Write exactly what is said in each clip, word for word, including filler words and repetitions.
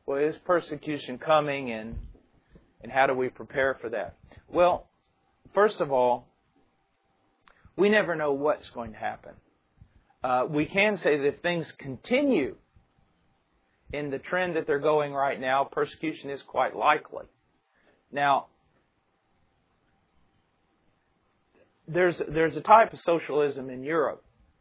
Well, is persecution coming, and and how do we prepare for that? Well, first of all, we never know what's going to happen. Uh, we can say that if things continue in the trend that they're going right now, persecution is quite likely. Now, there's there's a type of socialism in Europe,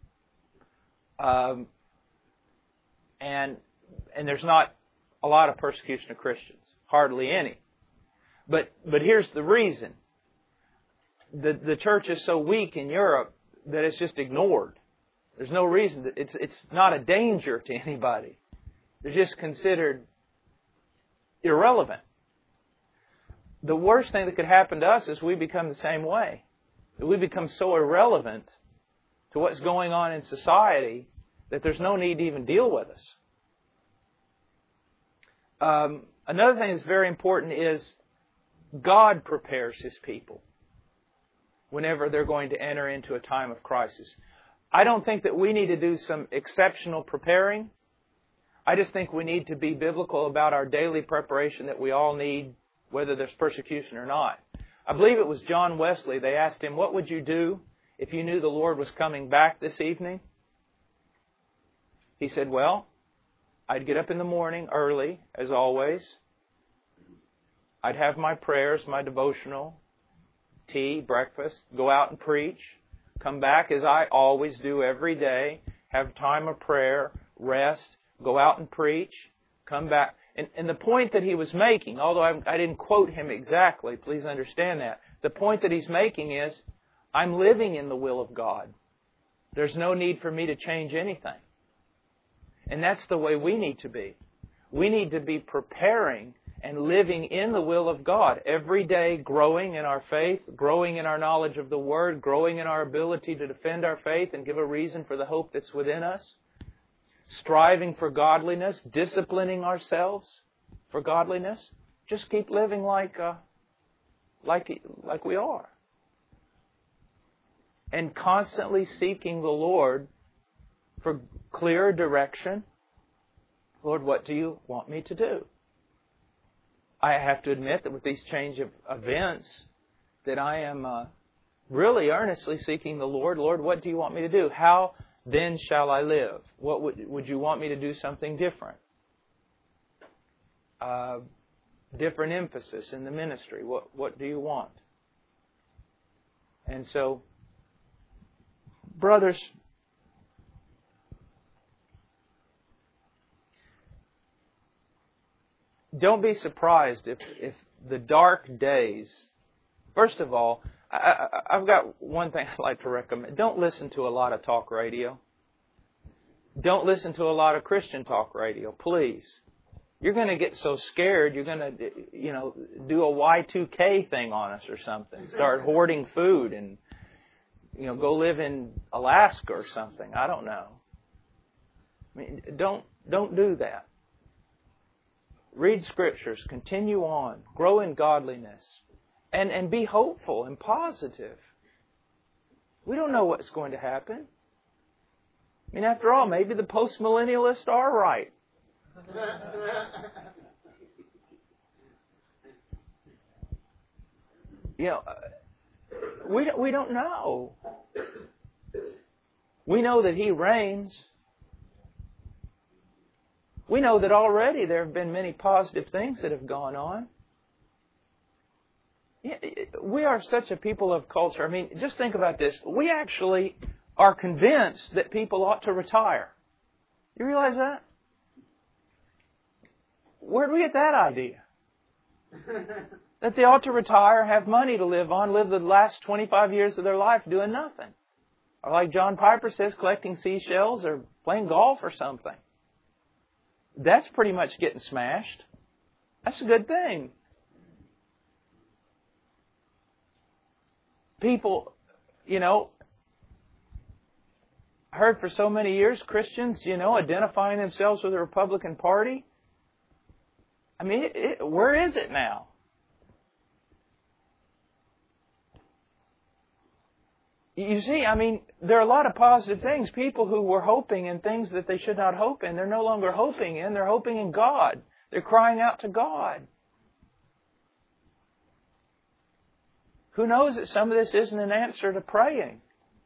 um, and and there's not a lot of persecution of Christians, hardly any. But but here's the reason: the the church is so weak in Europe that it's just ignored. There's no reason that it's it's not a danger to anybody. They're just considered irrelevant. The worst thing that could happen to us is we become the same way. That we become so irrelevant to what's going on in society that there's no need to even deal with us. Um, another thing that's very important is God prepares His people whenever they're going to enter into a time of crisis. I don't think that we need to do some exceptional preparing. I just think we need to be biblical about our daily preparation that we all need, whether there's persecution or not. I believe it was John Wesley. They asked him, what would you do if you knew the Lord was coming back this evening? He said, well, I'd get up in the morning early, as always. I'd have my prayers, my devotional, tea, breakfast, go out and preach, come back as I always do every day, have time of prayer, rest, go out and preach, come back. And, and the point that he was making, although I, I didn't quote him exactly, please understand that. The point that he's making is, I'm living in the will of God. There's no need for me to change anything. And that's the way we need to be. We need to be preparing and living in the will of God every day, growing in our faith, growing in our knowledge of the Word, growing in our ability to defend our faith and give a reason for the hope that's within us. Striving for godliness, disciplining ourselves for godliness. Just keep living like uh, like like we are. And constantly seeking the Lord for clear direction. Lord, what do you want me to do? I have to admit that with these change of events, that I am uh, really earnestly seeking the Lord. Lord, what do you want me to do? How then shall I live? What would would you want me to do something different? Uh, different emphasis in the ministry. What what do you want? And so, brothers, don't be surprised if, if the dark days, first of all, I, I, I've got one thing I'd like to recommend. Don't listen to a lot of talk radio. Don't listen to a lot of Christian talk radio, please. You're going to get so scared, you're going to, you know, do a Y two K thing on us or something. Start hoarding food and, you know, go live in Alaska or something. I don't know. I mean, don't, don't do that. Read Scriptures. Continue on. Grow in godliness. And, and be hopeful and positive. We don't know what's going to happen. I mean, after all, maybe the postmillennialists are right. You know, we, we don't know. We know that He reigns. We know that already there have been many positive things that have gone on. We are such a people of culture. I mean, just think about this. We actually are convinced that people ought to retire. You realize that? Where did we get that idea? That they ought to retire, have money to live on, live the last twenty-five years of their life doing nothing. Or like John Piper says, collecting seashells or playing golf or something. That's pretty much getting smashed. That's a good thing. People, you know, heard for so many years Christians, you know, identifying themselves with the Republican Party. I mean, it, it, where is it now? You see, I mean, there are a lot of positive things. People who were hoping in things that they should not hope in, they're no longer hoping in. They're hoping in God. They're crying out to God. Who knows that some of this isn't an answer to praying?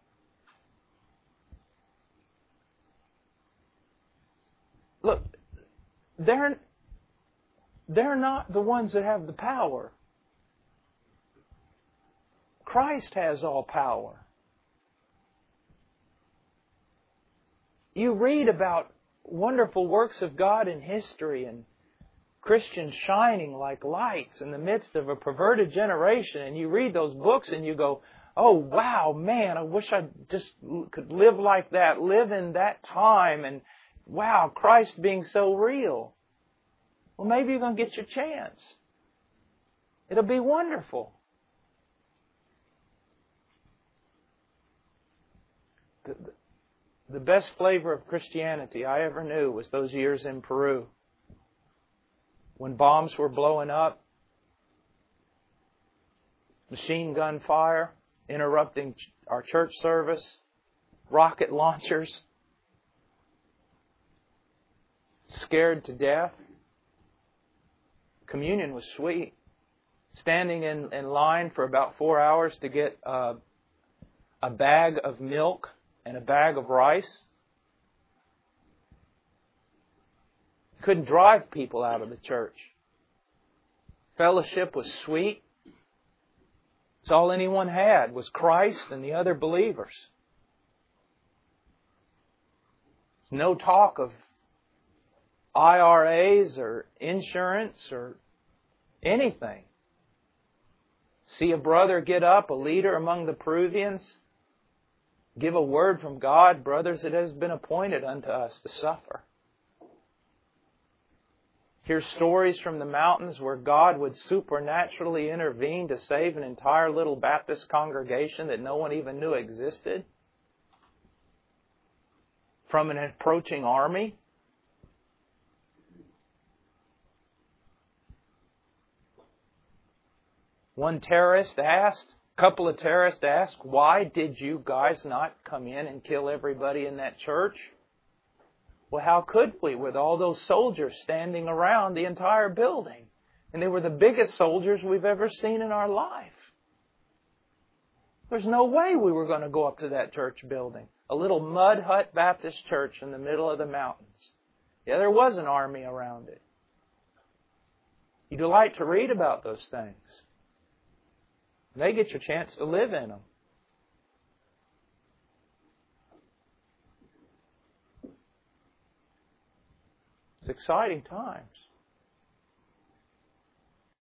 Look, they're, they're not the ones that have the power. Christ has all power. You read about wonderful works of God in history and Christians shining like lights in the midst of a perverted generation, and you read those books and you go, oh wow, man, I wish I just could live like that, live in that time, and wow, Christ being so real. Well, maybe you're going to get your chance. It'll be wonderful. The, the best flavor of Christianity I ever knew was those years in Peru. When bombs were blowing up, machine gun fire, interrupting our church service, rocket launchers, scared to death. Communion was sweet. Standing in, in line for about four hours to get uh, a bag of milk and a bag of rice. Couldn't drive people out of the church. Fellowship was sweet. It's all anyone had was Christ and the other believers. No talk of I R As or insurance or anything. See a brother get up, a leader among the Peruvians, give a word from God, brothers, it has been appointed unto us to suffer. Hear stories from the mountains where God would supernaturally intervene to save an entire little Baptist congregation that no one even knew existed from an approaching army. One terrorist asked, a couple of terrorists asked, why did you guys not come in and kill everybody in that church? Well, how could we with all those soldiers standing around the entire building? And they were the biggest soldiers we've ever seen in our life. There's no way we were going to go up to that church building. A little mud hut Baptist church in the middle of the mountains. Yeah, there was an army around it. You delight to read about those things. And they get your chance to live in them. It's exciting times.